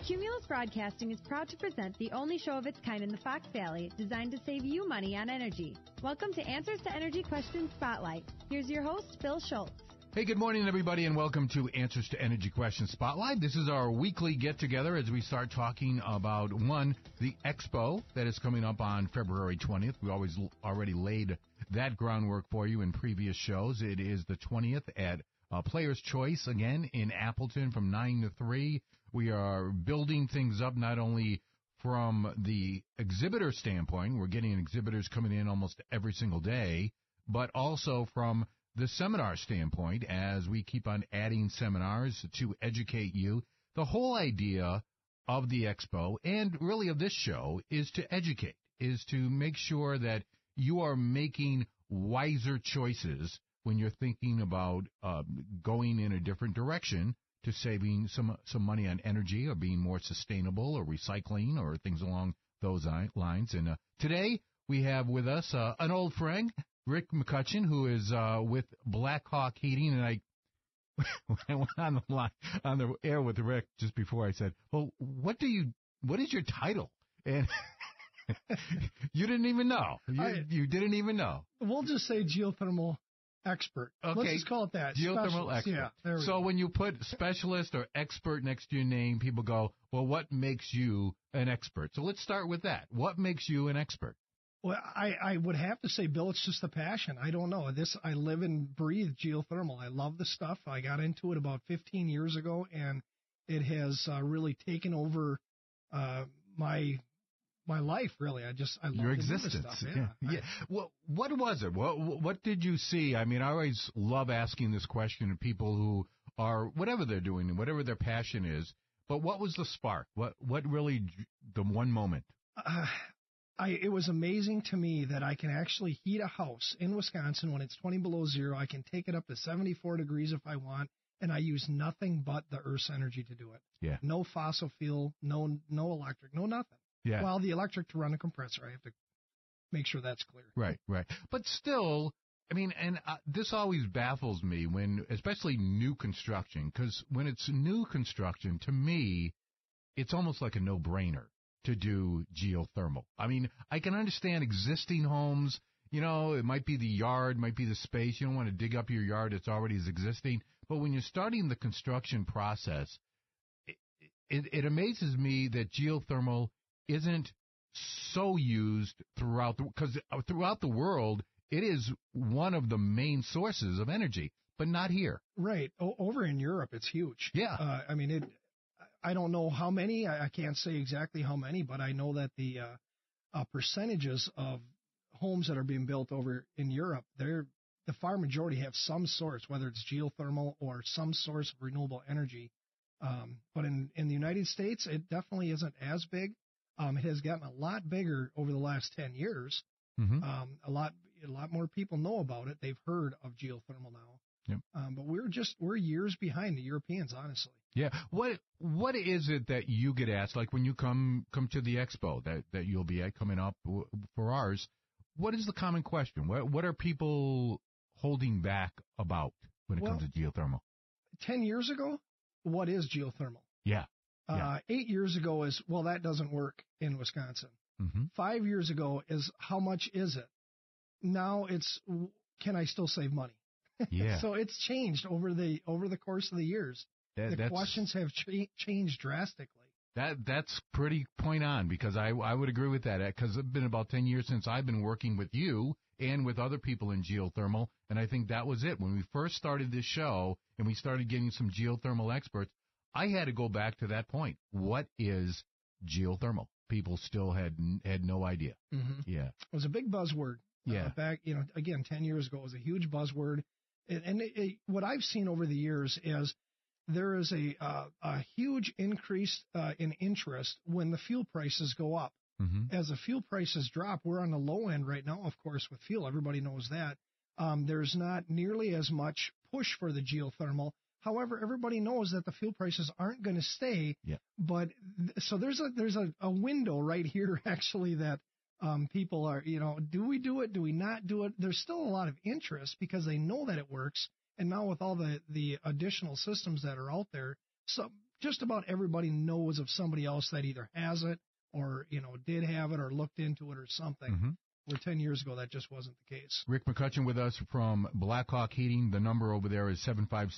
Cumulus Broadcasting is proud to present the only show of its kind in the Fox Valley designed to save you money on energy. Welcome to Answers to Energy Questions Spotlight. Here's your host, Phil Schultz. Hey, good morning, everybody, and welcome to Answers to Energy Questions Spotlight. This is our weekly get-together as we start talking about, one, the Expo that is coming up on February 20th. We already laid that groundwork for you in previous shows. It is the 20th at Players' Choice, again, in Appleton from 9 to 3. We are building things up not only from the exhibitor standpoint, we're getting exhibitors coming in almost every single day, but also from the seminar standpoint as we keep on adding seminars to educate you. The whole idea of the Expo and really of this show is to educate, is to make sure that you are making wiser choices when you're thinking about going in a different direction to saving some money on energy or being more sustainable or recycling or things along those lines. And today we have with us an old friend, Rick McCutcheon, who is with Blackhawk Heating. And I went on the air with Rick just before. I said, "Well, what is your title?" And you didn't even know. You didn't even know. We'll just say geothermal expert. Okay. Let's just call it that. Geothermal expert. Yeah, there we so go. when you put specialist or expert next to your name, people go, "Well, what makes you an expert?" So let's start with that. What makes you an expert? Well, I would have to say, Bill, it's just a passion. I don't know. I live and breathe geothermal. I love the stuff. I got into it about 15 years ago, and it has really taken over my life, really. I love your existence. Stuff. Yeah. Well, what was it? What did you see? I mean, I always love asking this question to people who are, whatever they're doing, whatever their passion is, but what was the spark? What really, the one moment? It was amazing to me that I can actually heat a house in Wisconsin when it's 20 below zero. I can take it up to 74 degrees if I want, and I use nothing but the Earth's energy to do it. Yeah. No fossil fuel, no electric, no nothing. Yeah. Well, the electric to run a compressor, I have to make sure that's clear. Right. But still, I mean, and this always baffles me when, especially new construction, because when it's new construction, to me, it's almost like a no-brainer to do geothermal. I mean, I can understand existing homes, it might be the yard, might be the space. You don't want to dig up your yard. It's already existing. But when you're starting the construction process, it amazes me that geothermal isn't so used throughout the world, it is one of the main sources of energy, but not here. Right. Over in Europe, it's huge. Yeah. I don't know how many. I can't say exactly how many, but I know that the percentages of homes that are being built over in Europe, the far majority have some source, whether it's geothermal or some source of renewable energy. But in the United States, it definitely isn't as big. It has gotten a lot bigger over the last 10 years. Mm-hmm. A lot more people know about it. They've heard of geothermal now. Yep. But we're years behind the Europeans, honestly. Yeah. What is it that you get asked, like when you come to the expo that you'll be at coming up for ours? What is the common question? What are people holding back about when it comes to geothermal? 10 years ago, what is geothermal? Yeah. 8 years ago is, well, that doesn't work in Wisconsin. Mm-hmm. 5 years ago is, how much is it? Now it's, can I still save money? Yeah. So it's changed over the course of the years. The questions have changed drastically. That's pretty point on, because I would agree with that, because it's been about 10 years since I've been working with you and with other people in geothermal, and I think that was it. When we first started this show and we started getting some geothermal experts, I had to go back to that point. What is geothermal? People still had no idea. Mm-hmm. Yeah. It was a big buzzword. Yeah. Back, again, 10 years ago, it was a huge buzzword. And what I've seen over the years is there is a huge increase in interest when the fuel prices go up. Mm-hmm. As the fuel prices drop, we're on the low end right now, of course, with fuel. Everybody knows that. There's not nearly as much push for the geothermal. However, everybody knows that the fuel prices aren't going to stay. Yeah. But so there's a window right here, actually, that people are, do we do it? Do we not do it? There's still a lot of interest because they know that it works. And now with all the additional systems that are out there, so just about everybody knows of somebody else that either has it or, did have it or looked into it or something. Mm-hmm. Where 10 years ago, that just wasn't the case. Rick McCutcheon with us from Blackhawk Heating. The number over there is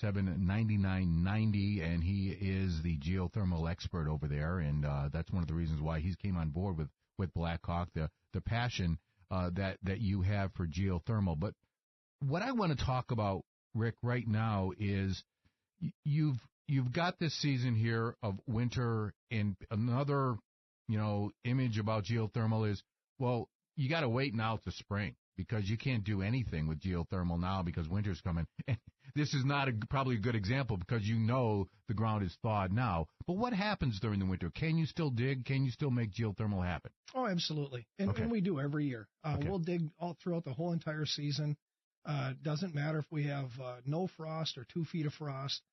757-9990, and he is the geothermal expert over there, and that's one of the reasons why he came on board with Blackhawk, the passion that you have for geothermal. But what I want to talk about, Rick, right now is you've got this season here of winter, and another, image about geothermal is, well, you got to wait now to spring because you can't do anything with geothermal now because winter's coming. And this is not probably a good example because the ground is thawed now. But what happens during the winter? Can you still dig? Can you still make geothermal happen? Oh, absolutely. And we do every year. We'll dig all throughout the whole entire season. Doesn't matter if we have no frost or 2 feet of frost.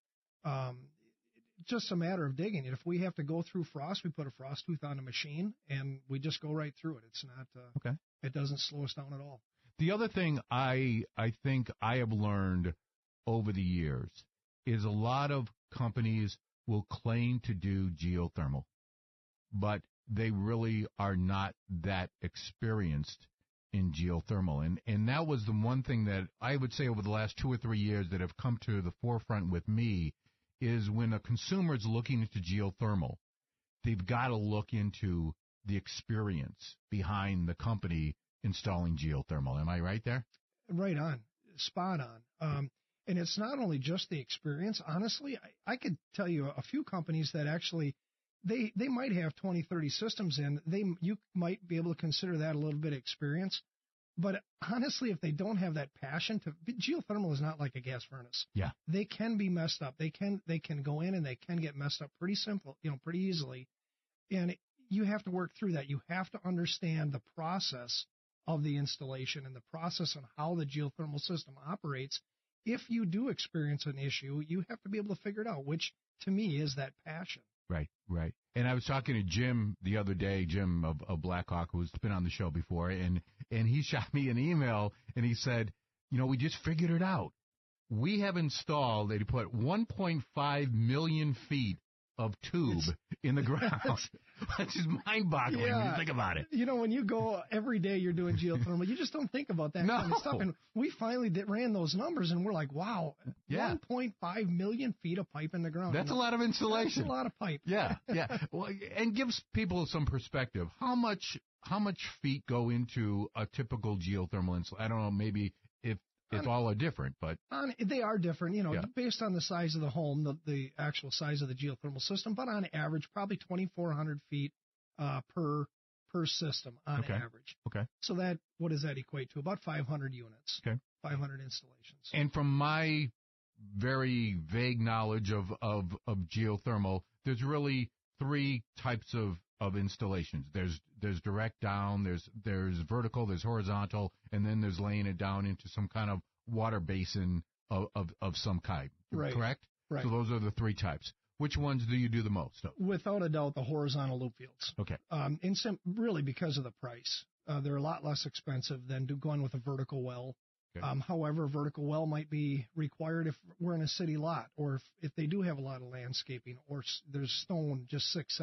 Just a matter of digging it. If we have to go through frost, we put a frost tooth on the machine, and we just go right through it. It's not. It doesn't slow us down at all. The other thing I think I have learned over the years is a lot of companies will claim to do geothermal, but they really are not that experienced in geothermal. And that was the one thing that I would say over the last 2 or 3 years that have come to the forefront with me is when a consumer is looking into geothermal, they've got to look into the experience behind the company installing geothermal. Am I right there? Right on. Spot on. And it's not only just the experience. Honestly, I could tell you a few companies that actually, they might have 20, 30 systems in. You might be able to consider that a little bit of experience. But honestly, if they don't have that passion geothermal is not like a gas furnace. Yeah. They can be messed up. They can go in and they can get messed up pretty easily. And you have to work through that. You have to understand the process of the installation and the process on how the geothermal system operates. If you do experience an issue, you have to be able to figure it out, which to me is that passion. Right. And I was talking to Jim the other day, Jim of Blackhawk, who's been on the show before, and he shot me an email, and he said, we just figured it out. We have installed, they put 1.5 million feet of tube in the ground. That's just mind-boggling when you think about it. When you go every day you're doing geothermal, you just don't think about that kind of stuff. And we finally ran those numbers, and we're like, wow, 1.5 million feet of pipe in the ground. That's a lot of insulation. That's a lot of pipe. Yeah. Well, and gives people some perspective. How much feet go into a typical geothermal installation? I don't know, maybe if all are different, but they are different, based on the size of the home, the actual size of the geothermal system. But on average, probably 2,400 feet per system on average. Okay. So what does that equate to? About 500 units. Okay. 500 installations. And from my very vague knowledge of geothermal, there's really 3 types of installations. There's direct down, there's vertical, there's horizontal, and then there's laying it down into some kind of water basin of some kind. Right. Correct? Right. So those are the 3 types. Which ones do you do the most of? Without a doubt, the horizontal loop fields. Okay. Really because of the price. They're a lot less expensive than going with a vertical well. Okay. However, a vertical well might be required if we're in a city lot, or if they do have a lot of landscaping, or there's stone just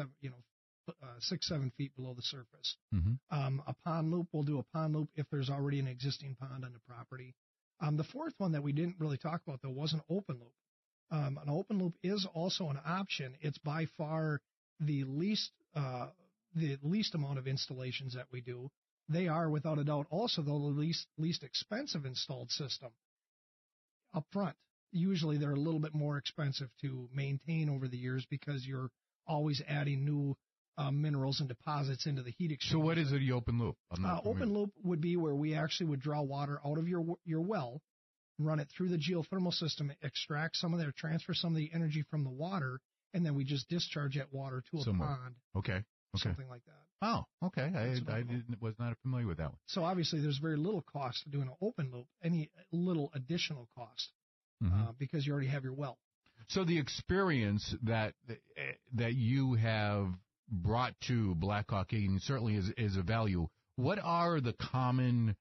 6-7 feet below the surface. Mm-hmm. A pond loop, we'll do a pond loop if there's already an existing pond on the property. The fourth one that we didn't really talk about, though, was an open loop. An open loop is also an option. It's by far the least amount of installations that we do. They are, without a doubt, also the least expensive installed system up front. Usually they're a little bit more expensive to maintain over the years because you're always adding new minerals and deposits into the heat exchanger. So what is the open loop? Open loop would be where we actually would draw water out of your well, run it through the geothermal system, extract some of that, transfer some of the energy from the water, and then we just discharge that water to a pond. Okay. Something like that. Oh, okay. I was not familiar with that one. So obviously there's very little cost to doing an open loop, any little additional cost, because you already have your well. So the experience that you have brought to Blackhawk Heating certainly is a value. What are the common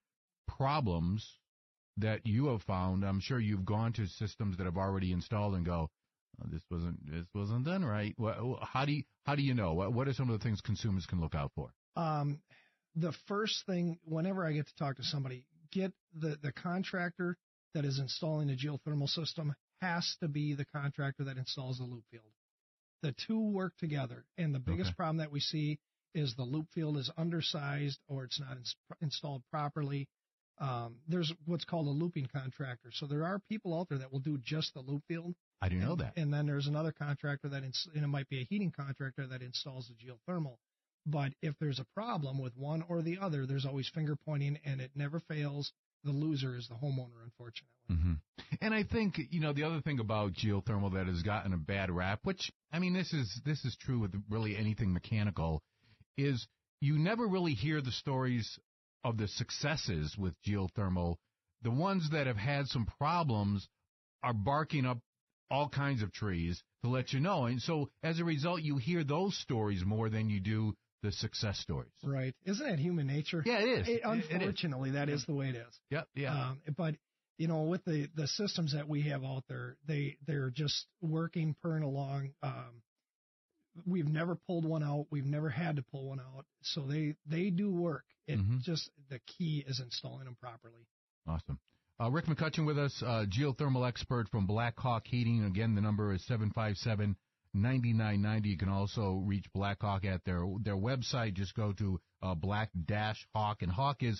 problems that you have found? I'm sure you've gone to systems that have already installed and go, This wasn't done right. How do you know? What are some of the things consumers can look out for? The first thing, whenever I get to talk to somebody, get the contractor that is installing the geothermal system has to be the contractor that installs the loop field. The two work together, and the biggest problem that we see is the loop field is undersized or it's not installed properly. There's what's called a looping contractor. So there are people out there that will do just the loop field. I didn't know that. And then there's another contractor and it might be a heating contractor that installs the geothermal. But if there's a problem with one or the other, there's always finger pointing, and it never fails. The loser is the homeowner, unfortunately. Mm-hmm. And I think, the other thing about geothermal that has gotten a bad rap, which, this is true with really anything mechanical, is you never really hear the stories of the successes with geothermal. The ones that have had some problems are barking up all kinds of trees to let you know. And so as a result, you hear those stories more than you do the success stories. Right. Isn't that human nature? Yeah, it is. Unfortunately, that is the way it is. Yep. Yeah. But, with the systems that we have out there, they're just working, purring along. We've never pulled one out. We've never had to pull one out. So they do work. It just, the key is installing them properly. Awesome. Rick McCutcheon with us, geothermal expert from Black Hawk Heating. Again, the number is 757-9990. You can also reach Black Hawk at their website. Just go to Black-Hawk, and Hawk is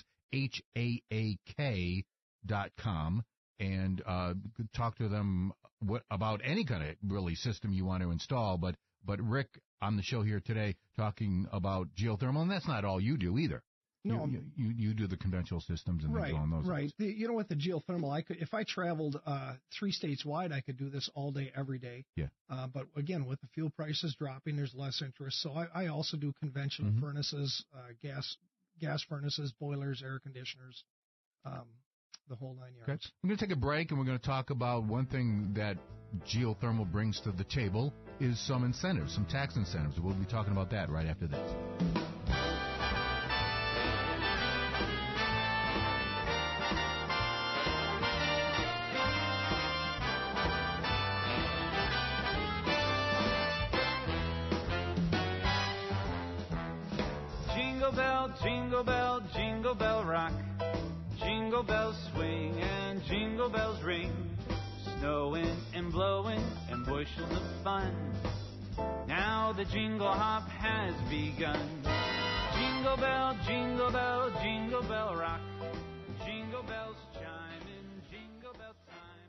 HAAK.com, and talk to them about any kind of really system you want to install. But Rick on the show here today talking about geothermal, and that's not all you do either. No, you do the conventional systems and things along those lines. Right. With the geothermal, if I traveled 3 states wide, I could do this all day, every day. Yeah. But again, with the fuel prices dropping, there's less interest. So I also do conventional furnaces, gas furnaces, boilers, air conditioners, the whole 9 yards. Okay. I'm going to take a break, and we're going to talk about one thing that geothermal brings to the table is some incentives, some tax incentives. We'll be talking about that right after this. Jingle bell, jingle bell rock. Jingle bells swing and jingle bells ring. Snowing and blowing and bushels of fun. Now the jingle hop has begun. Jingle bell, jingle bell, jingle bell rock. Jingle bells chime in jingle bell time.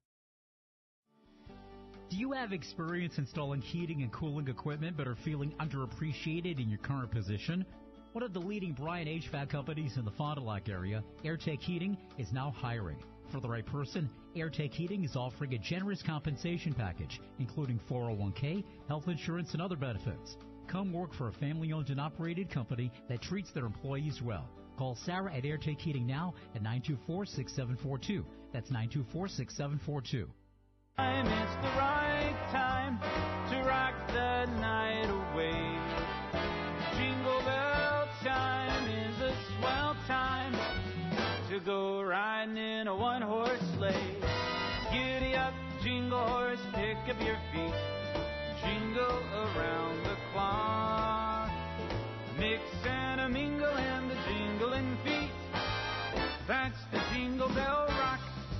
Do you have experience installing heating and cooling equipment but are feeling underappreciated in your current position? One of the leading Bryan HVAC companies in the Fond du Lac area, Airtech Heating, is now hiring. For the right person, Airtech Heating is offering a generous compensation package, including 401k, health insurance, and other benefits. Come work for a family-owned and operated company that treats their employees well. Call Sarah at Airtech Heating now at 924-6742. That's 924-6742. It's the right time to rock the night away. Jingle bell time is a swell time to go riding in a one-horse sleigh. Giddy up, jingle horse, pick up your feet. Jingle around the clock. Mix and a mingle in the jingling feet. That's the Jingle Bell Rock.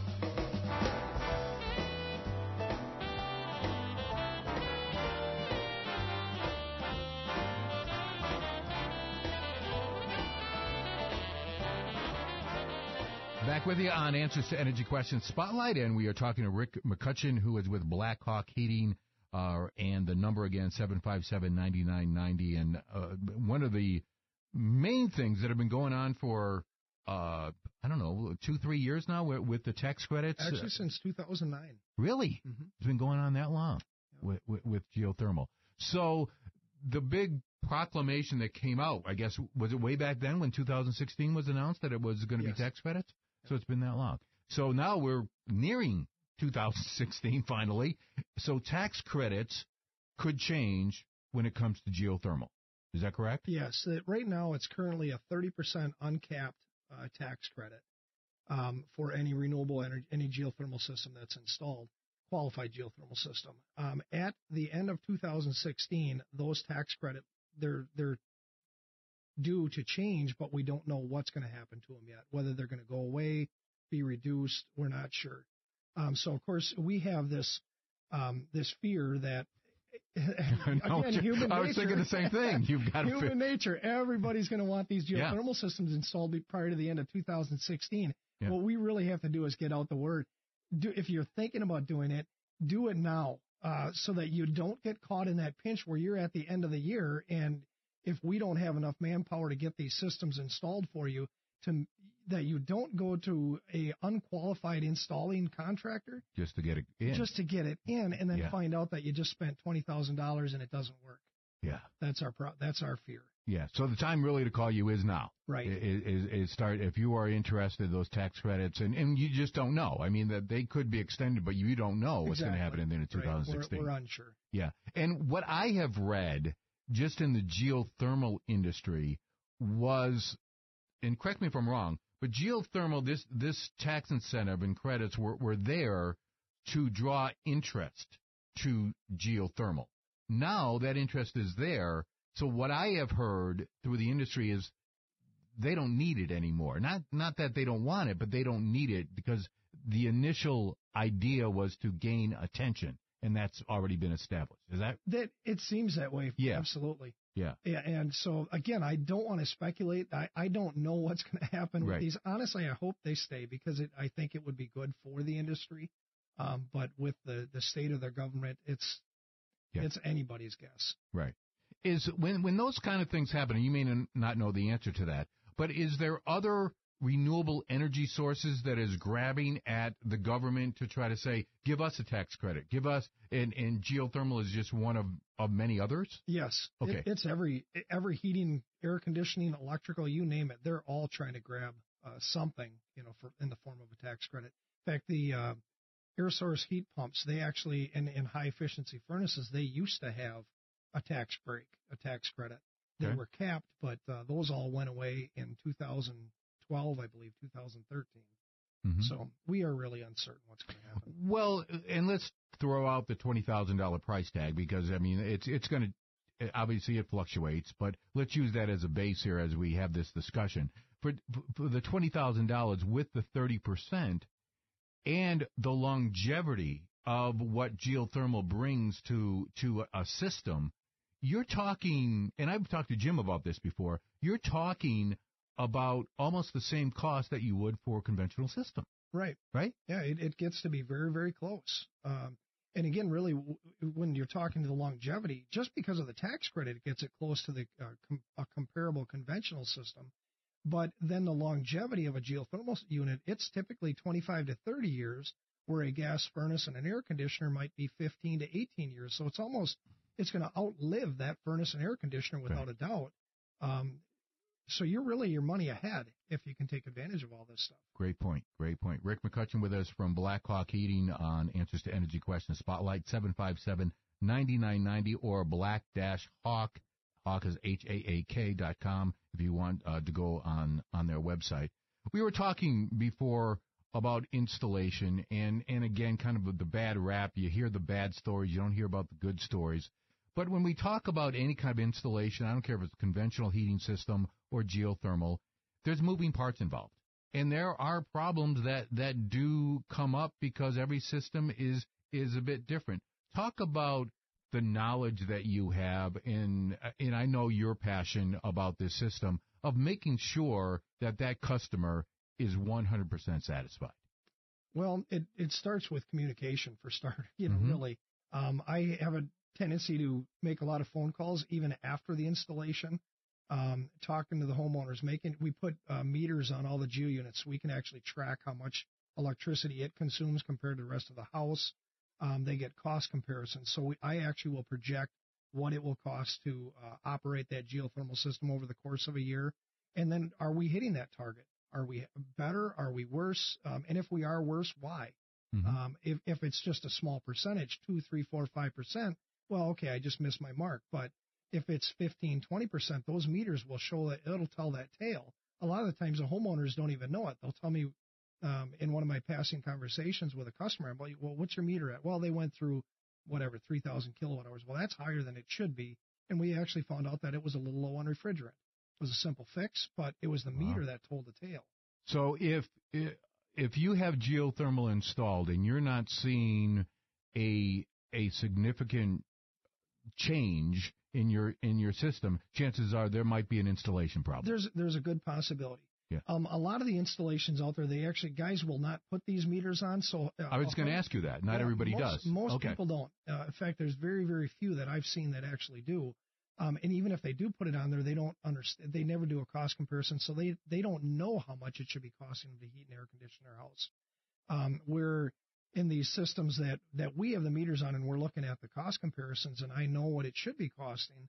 Back with you on Answers to Energy Questions Spotlight, and we are talking to Rick McCutcheon, who is with Black Hawk Heating, and the number again, 757-9990. And one of the main things that have been going on for, 2-3 years now with the tax credits. Actually, since 2009. Really? Mm-hmm. It's been going on that long with geothermal. So the big proclamation that came out, I guess, was it way back then when 2016 was announced that it was going to be tax credits? So it's been that long. So now we're nearing 2016 finally. So tax credits could change when it comes to geothermal. Is that correct? Yes. Right now it's currently a 30% uncapped tax credit for any renewable energy, any geothermal system that's installed. qualified geothermal system. At the end of 2016, those tax credits, they're due to change, but we don't know what's going to happen to them yet. Whether they're going to go away, be reduced, we're not sure. So of course we have this fear that again, human nature. I was thinking the same thing. You've got human nature. Everybody's going to want these geothermal systems installed prior to the end of 2016. Yeah. What we really have to do is get out the word. If you're thinking about doing it, do it now, so that you don't get caught in that pinch where you're at the end of the year, and if we don't have enough manpower to get these systems installed for you, that you don't go to a unqualified installing contractor just to get it in, and then find out that you just spent $20,000 and it doesn't work. Yeah, that's our fear. Yeah, so the time really to call you is now. Right. Is start if you are interested in those tax credits, and you just don't know. I mean, that they could be extended, but you don't know what's going to happen in the end of 2016. We're unsure. Yeah, and what I have read just in the geothermal industry was, and correct me if I'm wrong, but geothermal, this tax incentive and credits were there to draw interest to geothermal. Now that interest is there, so what I have heard through the industry is they don't need it anymore. Not that they don't want it, but they don't need it because the initial idea was to gain attention, and that's already been established. Is that? That it seems that way. Yeah. Absolutely. Yeah. Yeah. And so again, I don't want to speculate. I don't know what's going to happen with these. Honestly, I hope they stay because I think it would be good for the industry. But with the state of their government, it's anybody's guess. Right. Is when those kind of things happen, and you may not know the answer to that, but is there other renewable energy sources that is grabbing at the government to try to say, give us a tax credit, give us, and geothermal is just one of many others? Yes. Okay. It's every heating, air conditioning, electrical, you name it. They're all trying to grab something, in the form of a tax credit. In fact, the air source heat pumps, they actually, in high efficiency furnaces, they used to have a tax break, a tax credit. They were capped, but those all went away in 2012, I believe, 2013. Mm-hmm. So we are really uncertain what's going to happen. Well, and let's throw out the $20,000 price tag because, I mean, it's going to, obviously it fluctuates, but let's use that as a base here as we have this discussion. For the $20,000 with the 30% and the longevity of what geothermal brings to a system, you're talking, and I've talked to Jim about this before, you're talking about almost the same cost that you would for a conventional system. Right. Right? Yeah, it gets to be very, very close. And again, really, when you're talking to the longevity, just because of the tax credit, it gets it close to a comparable conventional system. But then the longevity of a geothermal unit, it's typically 25 to 30 years, where a gas furnace and an air conditioner might be 15 to 18 years. So it's going to outlive that furnace and air conditioner without a doubt. So you're really your money ahead if you can take advantage of all this stuff. Great point. Great point. Rick McCutcheon with us from Blackhawk Heating on Answers to Energy Questions Spotlight, 757-9990 or black-hawk, hawk is HAAK.com if you want to go on their website. We were talking before about installation and again, kind of the bad rap. You hear the bad stories. You don't hear about the good stories. But when we talk about any kind of installation, I don't care if it's a conventional heating system or geothermal, there's moving parts involved. And there are problems that do come up because every system is a bit different. Talk about the knowledge that you have, and I know your passion about this system, of making sure that customer is 100% satisfied. Well, it starts with communication for starters, really. I have a tendency to make a lot of phone calls even after the installation, talking to the homeowners. We put meters on all the geo units so we can actually track how much electricity it consumes compared to the rest of the house. They get cost comparisons. So I actually will project what it will cost to operate that geothermal system over the course of a year. And then are we hitting that target? Are we better? Are we worse? And if we are worse, why? Mm-hmm. If it's just a small percentage, 2, 3, 4, 5%, well, okay, I just missed my mark. But if it's 15, 20%, those meters will show that it'll tell that tale. A lot of the times the homeowners don't even know it. They'll tell me in one of my passing conversations with a customer, I'm like, well, what's your meter at? Well, they went through whatever, 3,000 kilowatt hours. Well, that's higher than it should be. And we actually found out that it was a little low on refrigerant. It was a simple fix, but it was the meter that told the tale. So if you have geothermal installed and you're not seeing a significant change in your system, chances are there might be an installation problem. There's a good possibility. Yeah. A lot of the installations out there, guys will not put these meters on. So I was going to ask you that. Not everybody does. Most people don't. In fact, there's very, very few that I've seen that actually do. And even if they do put it on there, they don't understand. They never do a cost comparison, so they don't know how much it should be costing them to heat and air condition their house. We're in these systems that we have the meters on, and we're looking at the cost comparisons, and I know what it should be costing.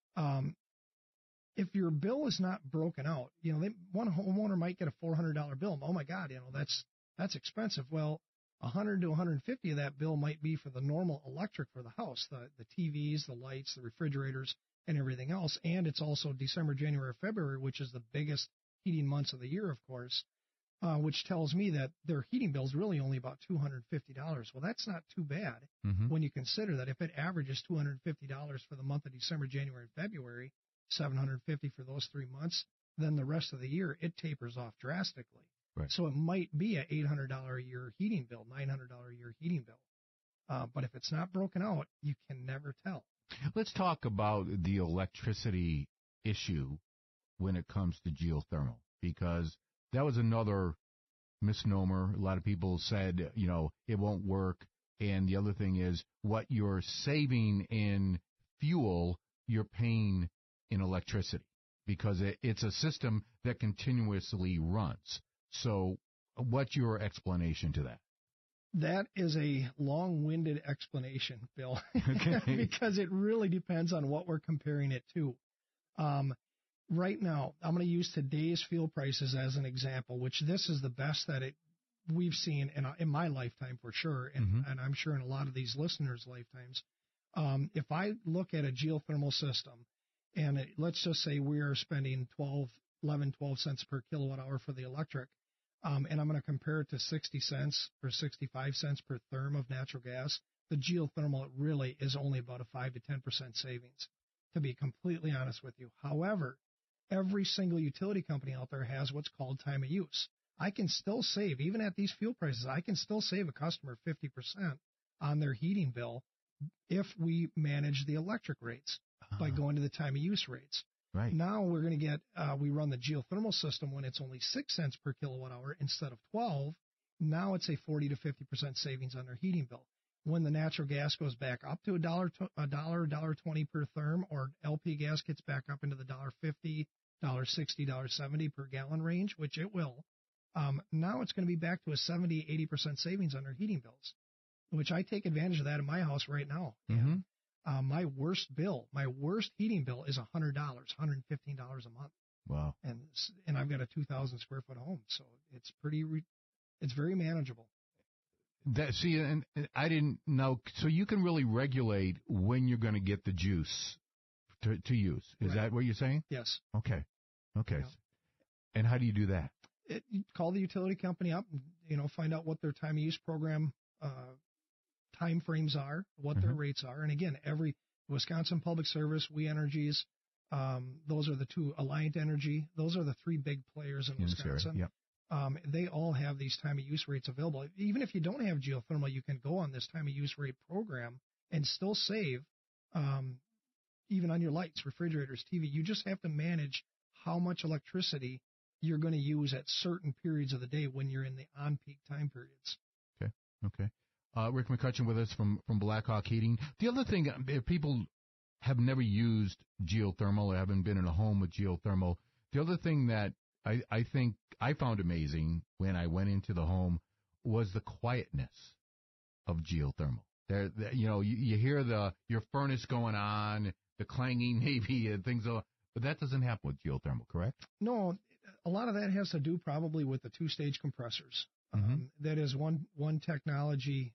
If your bill is not broken out, one homeowner might get a $400 bill. Oh my God, that's expensive. Well, 100 to 150 of that bill might be for the normal electric for the house, the TVs, the lights, the refrigerators, and everything else. And it's also December, January, February, which is the biggest heating months of the year, of course, which tells me that their heating bill is really only about $250. Well, that's not too bad when you consider that if it averages $250 for the month of December, January, and February, $750 for those 3 months, then the rest of the year it tapers off drastically. Right. So it might be an $800 a year heating bill, $900 a year heating bill. But if it's not broken out, you can never tell. Let's talk about the electricity issue when it comes to geothermal, because that was another misnomer. A lot of people said, it won't work. And the other thing is what you're saving in fuel, you're paying in electricity, because it's a system that continuously runs. So what's your explanation to that? That is a long-winded explanation, Bill, Okay. because it really depends on what we're comparing it to. Right now, I'm going to use today's fuel prices as an example, which this is the best that we've seen in my lifetime for sure, and I'm sure in a lot of these listeners' lifetimes. If I look at a geothermal system, and let's just say we are spending 12 cents per kilowatt hour for the electric, and I'm going to compare it to 60 cents or 65 cents per therm of natural gas, the geothermal really is only about a 5 to 10% savings, to be completely honest with you. However, every single utility company out there has what's called time of use. I can still save, even at these fuel prices, I can still save a customer 50% on their heating bill if we manage the electric rates by going to the time of use rates. Right. Now we're going to get, we run the geothermal system when it's only 6 cents per kilowatt hour instead of 12. Now it's a 40 to 50% savings on their heating bill. When the natural gas goes back up to $1.20 per therm, or LP gas gets back up into the $1.50, $1.60, $1.70 per gallon range, which it will, now it's going to be back to a 70, 80% savings on their heating bills, which I take advantage of that in my house right now. And, my worst heating bill is $100, $115 a month. Wow. And I've got a 2,000 square foot home, so it's it's very manageable. And I didn't know. So you can really regulate when you're going to get the juice to use. Is that what you're saying? Yes. Okay. Yeah. And how do you do that? You call the utility company up, find out what their time of use program time frames are, what their rates are. And again, every Wisconsin Public Service, We Energies, those are the two, Alliant Energy, those are the three big players in Wisconsin. Yep. They all have these time of use rates available. Even if you don't have geothermal, you can go on this time of use rate program and still save, even on your lights, refrigerators, TV. You just have to manage how much electricity you're going to use at certain periods of the day when you're in the on-peak time periods. Okay. Rick McCutcheon with us from Blackhawk Heating. The other thing, if people have never used geothermal or haven't been in a home with geothermal, the other thing that I think I found amazing when I went into the home was the quietness of geothermal. You hear your furnace going on, the clanging maybe, and things, but that doesn't happen with geothermal, correct? No, a lot of that has to do probably with the two-stage compressors. That is one technology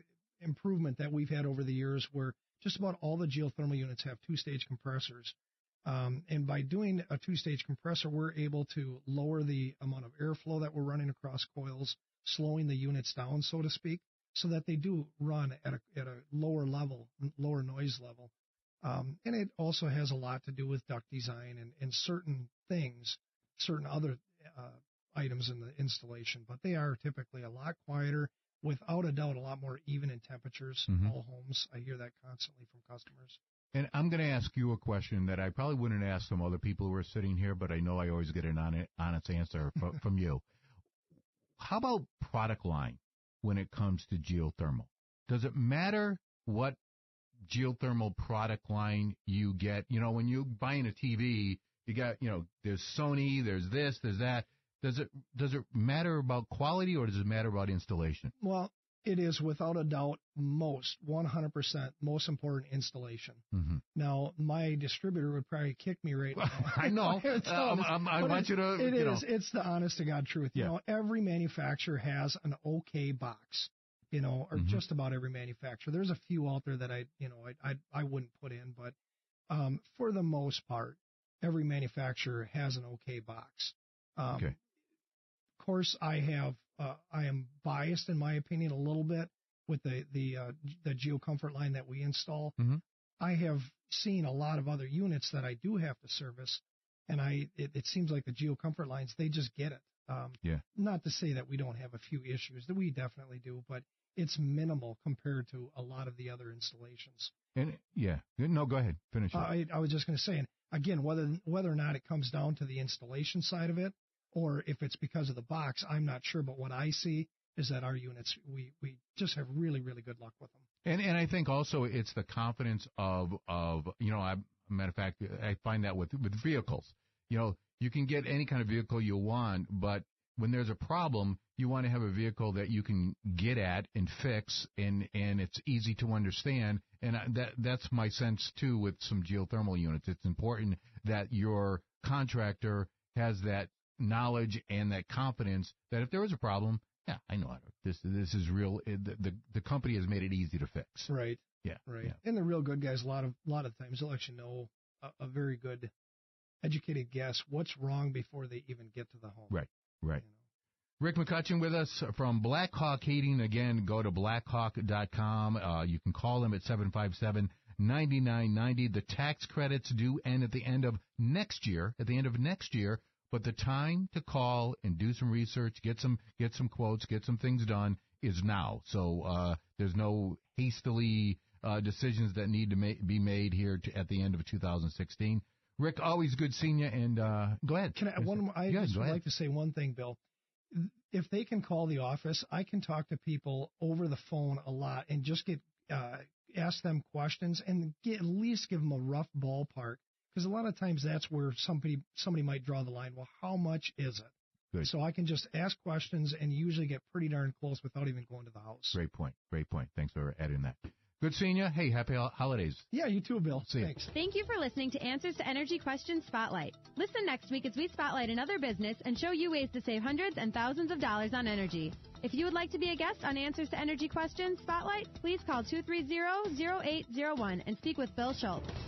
improvement that we've had over the years, where just about all the geothermal units have two-stage compressors. And by doing a two-stage compressor, we're able to lower the amount of airflow that we're running across coils, slowing the units down, so to speak, so that they do run at a lower level, lower noise level. And it also has a lot to do with duct design and certain things, certain other items in the installation. But they are typically a lot quieter, without a doubt, a lot more even in temperatures. All homes, I hear that constantly from customers. And I'm going to ask you a question that I probably wouldn't ask some other people who are sitting here, but I know I always get an honest answer from you. How about product line when it comes to geothermal? Does it matter what geothermal product line you get? You know, when you're buying a TV, you got, there's Sony, there's this, there's that. Does it matter about quality, or does it matter about installation? Well, it is without a doubt 100% most important installation. Now, my distributor would probably kick me right now. I know. I want you to, It's the honest to God truth. Yeah. You know, every manufacturer has an okay box, or just about every manufacturer. There's a few out there that I wouldn't put in, but for the most part, every manufacturer has an okay box. Okay. Of course, I am biased in my opinion a little bit with the GeoComfort line that we install. I have seen a lot of other units that I do have to service, and it seems like the GeoComfort lines, they just get it. Not to say that we don't have a few issues, that we definitely do, but it's minimal compared to a lot of the other installations. And no, go ahead, finish it. I was just going to say, and again, whether or not it comes down to the installation side of it, or if it's because of the box, I'm not sure. But what I see is that our units, we just have really, really good luck with them. And I think also it's the confidence of matter of fact, I find that with vehicles. You can get any kind of vehicle you want, but when there's a problem, you want to have a vehicle that you can get at and fix, and it's easy to understand. And that's my sense, too, with some geothermal units. It's important that your contractor has that knowledge and that confidence that if there is a problem, I know how this is real. The company has made it easy to fix. Right. Yeah. Right. Yeah. And the real good guys, a lot of times they'll actually know a very good, educated guess what's wrong before they even get to the home. Right. Rick McCutcheon with us from Blackhawk Heating. Again, go to blackhawk.com. You can call them at 757-9990. The tax credits do end at the end of next year. But the time to call and do some research, get some quotes, get some things done is now. So there's no hastily decisions that need to be made here at the end of 2016. Rick, always good seeing you. And go ahead. I just would like to say one thing, Bill. If they can call the office, I can talk to people over the phone a lot and just ask them questions and at least give them a rough ballpark. Because a lot of times that's where somebody might draw the line. Well, how much is it? Good. So I can just ask questions and usually get pretty darn close without even going to the house. Great point. Thanks for adding that. Good seeing you. Hey, happy holidays. Yeah, you too, Bill. See you. Thanks. Thank you for listening to Answers to Energy Questions Spotlight. Listen next week as we spotlight another business and show you ways to save hundreds and thousands of dollars on energy. If you would like to be a guest on Answers to Energy Questions Spotlight, please call 230-0801 and speak with Bill Schultz.